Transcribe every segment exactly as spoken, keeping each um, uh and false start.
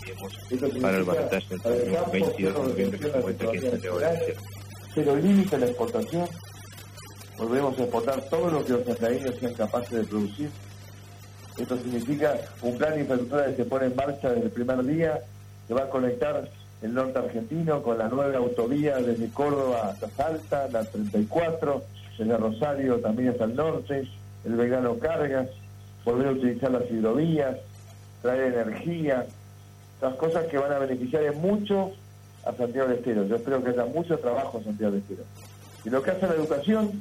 enviemos para el balotaje del próximo veintidós de noviembre que se cuenta que es de ahora. Cero límite a la exportación. Volvemos a exportar todo lo que los santiagueños sean capaces de producir. Esto significa un plan de infraestructura que se pone en marcha desde el primer día, que va a conectar el norte argentino con la nueva autovía desde Córdoba hasta Salta, la treinta y cuatro, desde Rosario también hasta el norte, el Belgrano Cargas, volver a utilizar las hidrovías, traer energía, las cosas que van a beneficiar en mucho a Santiago del Estero. Yo espero que haya mucho trabajo en Santiago del Estero. Y lo que hace a la educación,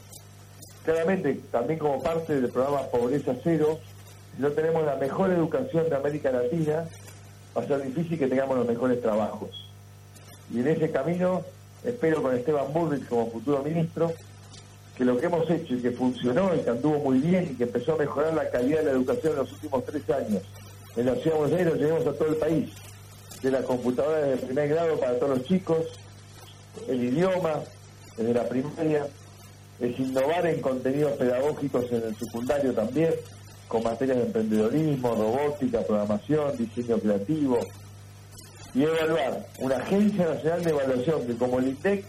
claramente también como parte del programa Pobreza Cero, si no tenemos la mejor educación de América Latina, va a ser difícil que tengamos los mejores trabajos. Y en ese camino espero con Esteban Bullrich como futuro ministro que lo que hemos hecho y que funcionó y que anduvo muy bien y que empezó a mejorar la calidad de la educación en los últimos tres años en la ciudad de Buenos Aires, lo llevemos a todo el país, de la computadora de primer grado para todos los chicos, el idioma desde la primaria, es innovar en contenidos pedagógicos en el secundario también, con materias de emprendedorismo, robótica, programación, diseño creativo, y evaluar una agencia nacional de evaluación que como el I N D E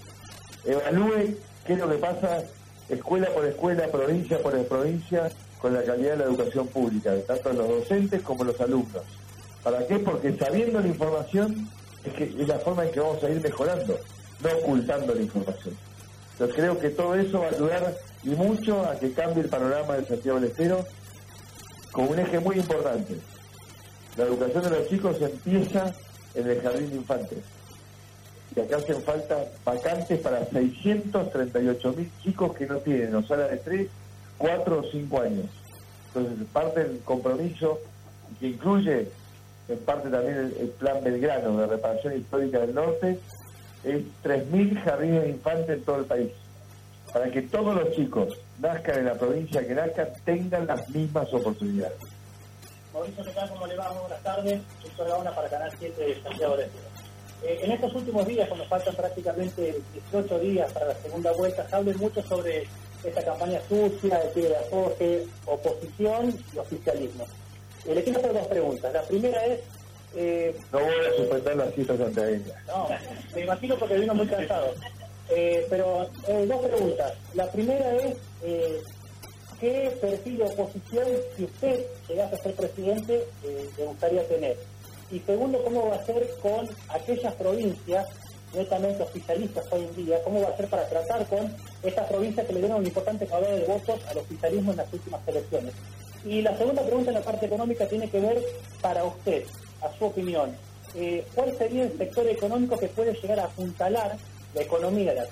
C evalúe qué es lo que pasa escuela por escuela, provincia por provincia, con la calidad de la educación pública, tanto los docentes como los alumnos. ¿Para qué? Porque sabiendo la información es, que es la forma en que vamos a ir mejorando, no ocultando la información. Entonces creo que todo eso va a ayudar y mucho a que cambie el panorama de Santiago del Estero con un eje muy importante. La educación de los chicos empieza en el jardín de infantes. Y acá hacen falta vacantes para seiscientos treinta y ocho mil chicos que no tienen o sala de tres, cuatro o cinco años. Entonces parte del compromiso que incluye en parte también el, el plan Belgrano de reparación histórica del norte, es tres mil jardines de infantes en todo el país, para que todos los chicos nazcan en la provincia que nazcan tengan las mismas oportunidades. Mauricio, ¿qué tal? ¿Cómo le va? Muy buenas tardes. Víctor Gaona para Canal siete de Santiago del Estero. Eh, en estos últimos días, cuando faltan prácticamente dieciocho días para la segunda vuelta, se habla mucho sobre esta campaña sucia, de tiro de afoje, oposición y oficialismo. Eh, le quiero hacer dos preguntas. La primera es... Eh, no voy a suspender las citas santiagueñas. No, me imagino porque vino muy cansado. Eh, pero eh, dos preguntas. La primera es... Eh, ¿qué perfil de oposición, si usted llegase a ser presidente, eh, le gustaría tener? Y segundo, ¿cómo va a ser con aquellas provincias netamente oficialistas hoy en día? ¿Cómo va a ser para tratar con estas provincias que le dieron un importante caudal de votos al oficialismo en las últimas elecciones? Y la segunda pregunta en la parte económica tiene que ver para usted, a su opinión. Eh, ¿Cuál sería el sector económico que puede llegar a apuntalar la economía de la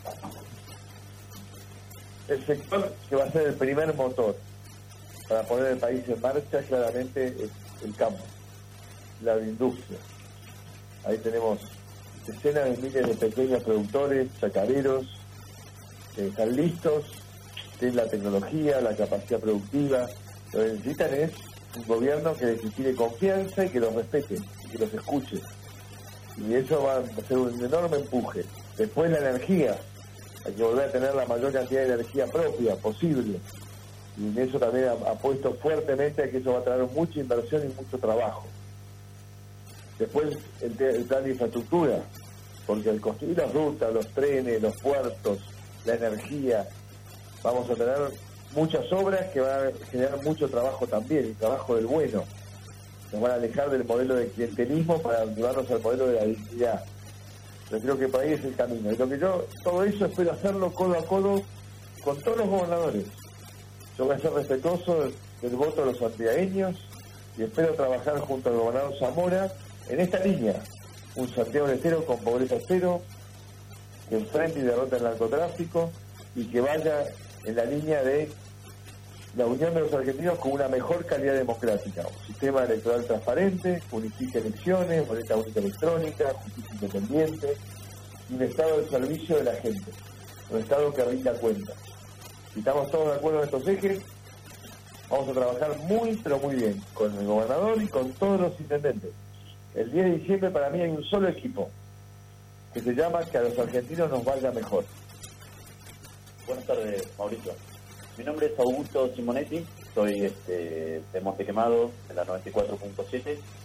El sector que va a ser el primer motor para poner el país en marcha claramente es el campo, la industria. Ahí tenemos decenas de miles de pequeños productores, chacareros, que están listos, tienen la tecnología, la capacidad productiva. Lo que necesitan es un gobierno que les inspire confianza y que los respete, y que los escuche. Y eso va a ser un enorme empuje. Después la energía. Hay que volver a tener la mayor cantidad de energía propia posible. Y en eso también apuesto fuertemente a que eso va a traer mucha inversión y mucho trabajo. Después el, el plan de infraestructura, porque al construir las rutas, los trenes, los puertos, la energía, vamos a tener muchas obras que van a generar mucho trabajo también, y trabajo del bueno. Nos van a alejar del modelo de clientelismo para llevarnos al modelo de la dignidad. Yo creo que por ahí es el camino. Y lo que yo, todo eso espero hacerlo codo a codo con todos los gobernadores. Yo voy a ser respetuoso del voto de los santiagueños y espero trabajar junto al gobernador Zamora en esta línea. Un Santiago del Estero con pobreza cero, que enfrente y derrote el narcotráfico y que vaya en la línea de la unión de los argentinos con una mejor calidad democrática. Un sistema electoral transparente, unifique elecciones, boleta única electrónica, justicia independiente, y un Estado del servicio de la gente, un Estado que rinda cuentas. Si estamos todos de acuerdo en estos ejes, vamos a trabajar muy, pero muy bien, con el gobernador y con todos los intendentes. El diez de diciembre para mí hay un solo equipo, que se llama Que a los argentinos nos vaya mejor. Buenas tardes, Mauricio. Mi nombre es Augusto Simonetti, soy este, de Monte Quemado, de la noventa y cuatro punto siete.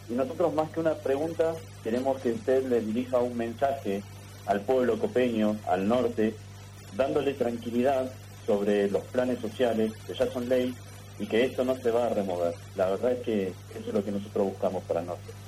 Y nosotros, más que una pregunta, queremos que usted le dirija un mensaje al pueblo copeño, al norte, dándole tranquilidad sobre los planes sociales que ya son ley y que esto no se va a remover. La verdad es que eso es lo que nosotros buscamos para el norte.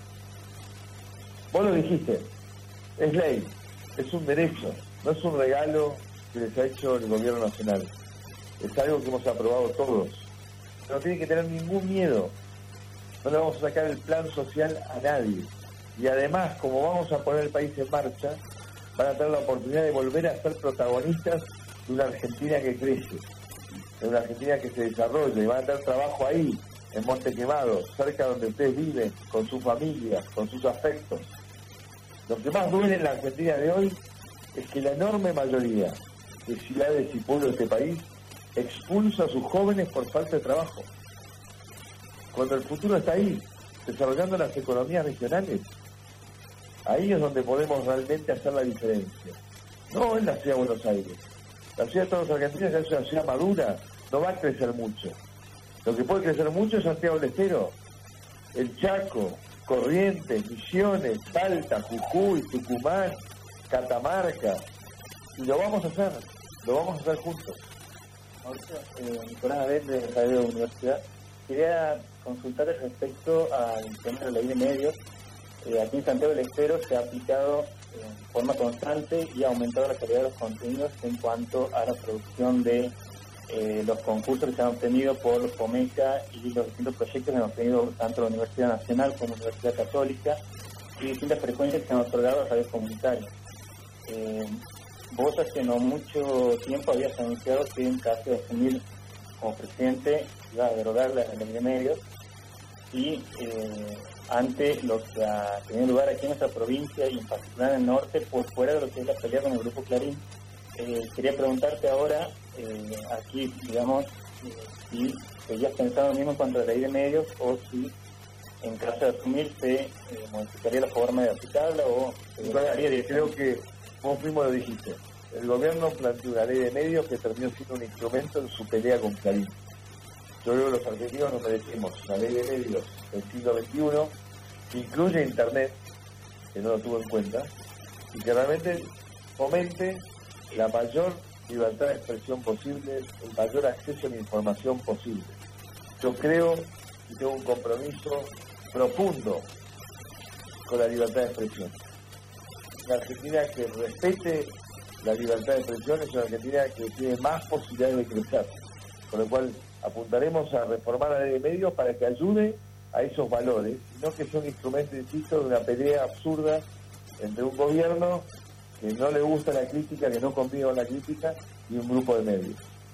Vos lo dijiste, es ley, es un derecho, no es un regalo que les ha hecho el gobierno nacional. Es algo que hemos aprobado todos. No tienen que tener ningún miedo. No le vamos a sacar el plan social a nadie. Y además, como vamos a poner el país en marcha, van a tener la oportunidad de volver a ser protagonistas de una Argentina que crece, de una Argentina que se desarrolla, y van a tener trabajo ahí, en Monte Quemado, cerca donde ustedes viven, con sus familias, con sus afectos. Lo que más duele en la Argentina de hoy es que la enorme mayoría de ciudades y pueblos de este país expulsa a sus jóvenes por falta de trabajo. Cuando el futuro está ahí, desarrollando las economías regionales, ahí es donde podemos realmente hacer la diferencia. No en la ciudad de Buenos Aires. La ciudad de todos los argentinos, que es una ciudad madura, no va a crecer mucho. Lo que puede crecer mucho es Santiago del Estero, el Chaco, Corrientes, Misiones, Salta, Jujuy, Tucumán, Catamarca. Y lo vamos a hacer, lo vamos a hacer juntos. Mauricio, eh, Nicolás Abel de Radio Universidad. Quería consultar respecto al tema de la ley de medios. Eh, aquí en Santiago del Estero se ha aplicado eh, en forma constante y ha aumentado la calidad de los contenidos en cuanto a la producción de eh, los concursos que se han obtenido por FOMECA y los distintos proyectos que han obtenido tanto la Universidad Nacional como la Universidad Católica y distintas frecuencias que se han otorgado a redes comunitarias. Eh, vos hace no mucho tiempo habías anunciado que en caso de asumir como presidente iba a derogar la ley de medios y eh, ante lo que ha tenido lugar aquí en nuestra provincia y en particular en el norte, por fuera de lo que es la pelea con el Grupo Clarín, eh, quería preguntarte ahora, eh, aquí, digamos, eh, si seguías pensando lo mismo en cuanto a la ley de medios o si en caso de asumir se eh, modificaría la forma de aplicarla o se derogaría directamente. Creo que vos mismo lo dijiste. El gobierno planteó una ley de medios que terminó siendo un instrumento en su pelea con Clarín. Yo creo que los argentinos nos merecemos una ley de medios del siglo veintiuno que incluye Internet, que no lo tuvo en cuenta, y que realmente fomente la mayor libertad de expresión posible, el mayor acceso a la información posible. Yo creo y tengo un compromiso profundo con la libertad de expresión. Una Argentina que respete la libertad de expresión es una Argentina que tiene más posibilidades de crecer, con lo cual apuntaremos a reformar la ley de medios para que ayude a esos valores, y no que sea un instrumento, insisto, de una pelea absurda entre un gobierno que no le gusta la crítica, que no convive con la crítica, y un grupo de medios.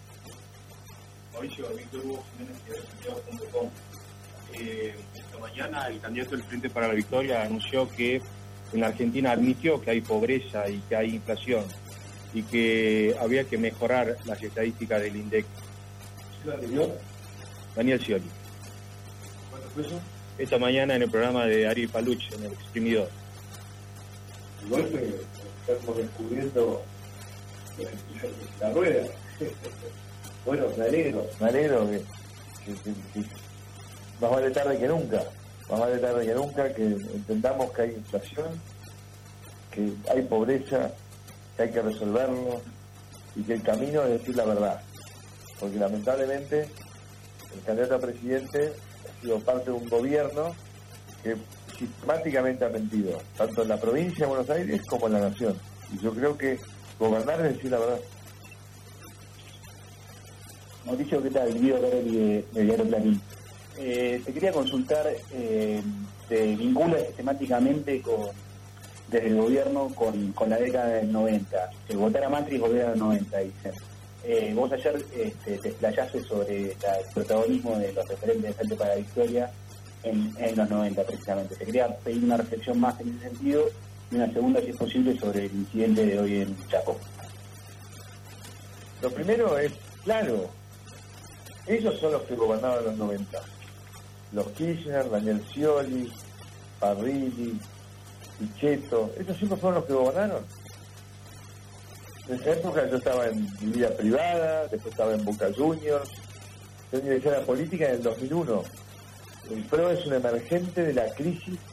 Mauricio, Víctor Hugo Jiménez, de Santiago punto com. Eh, esta mañana el candidato del Frente para la Victoria anunció que en la Argentina admitió que hay pobreza y que hay inflación y que había que mejorar las estadísticas del INDEC. ¿Sí lo anterior? Daniel Scioli. ¿Cuánto fue eso? Esta mañana en el programa de Ariel Paluch, en El Exprimidor. Igual que estamos descubriendo la rueda. Bueno, me alegro, me alegro que, que, que, que más vale tarde que nunca, más vale tarde que nunca que entendamos que hay inflación, que hay pobreza, que hay que resolverlo y que el camino es decir la verdad, porque lamentablemente el candidato a presidente ha sido parte de un gobierno que sistemáticamente ha mentido, tanto en la provincia de Buenos Aires como en la nación, y yo creo que gobernar es decir la verdad. Mauricio, ¿qué tal? Guido Carelli de, de Diario Clarín. Eh, te quería consultar, eh, te vincula sistemáticamente con, desde el gobierno con, con la década del noventa. El votar a Macri es volver a los noventa, dicen. Eh, vos ayer este, te explayaste sobre la, el protagonismo de los referentes de Frente para la Victoria en, en los noventa, precisamente. Te quería pedir una reflexión más en ese sentido y una segunda, si es posible, sobre el incidente de hoy en Chaco. Lo primero es, claro, ellos son los que gobernaban en los noventa. Los Kirchner, Daniel Scioli, Parrilli, Pichetto, ellos siempre fueron los que gobernaron. En esa época yo estaba en mi vida privada, después estaba en Boca Juniors, yo ingresé a la política en el dos mil uno. El P R O es un emergente de la crisis